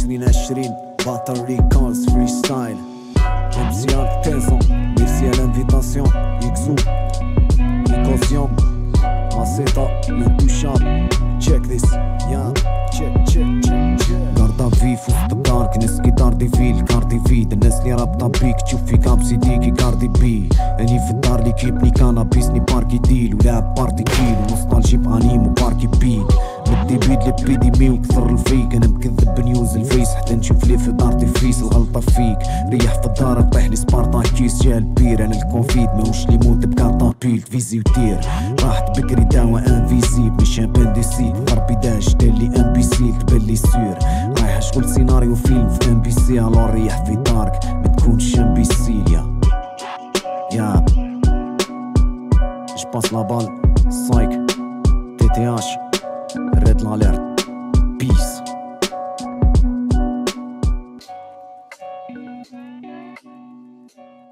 2020 Battle Records Freestyle MC Artesan. Merci à l'invitation. Ixou, Icosium, Maceta, l'intouchable. Check this, yeah, check. Garda vif وسط الدار كناس كيدار دي فيل كاردي فيد الناس اللي رابطة بيك تشوف فيك ابسيديكي كاردي بي. اني في الدار لي كيبني كانابيس ني باركي ديل ولعب بارتي كيل ونوستالجي بانيم وباركي بيك. بدي بيد لبيديمي وكثر الفيك. انا مكذب بنيوز الفيس حتى نشوف لي في دارتي فيس الغلطة فيك. ريح في الدار طيح لي سبارتا كيس جا البير. انا الكونفيد ماهوش لي موت بكارطان بيل فيزي ودير. راحت بكري داوا انفيزيب مش ابنديسيت ضربي داش دالي ام بي سي تبلي سور. رايح شغل سيناريو فيلم في ام بي سي الور ريح في دارك ما تكونش امبيسيل يا جباس لا بال سايك تي تي اش ريد الاليرت بيس.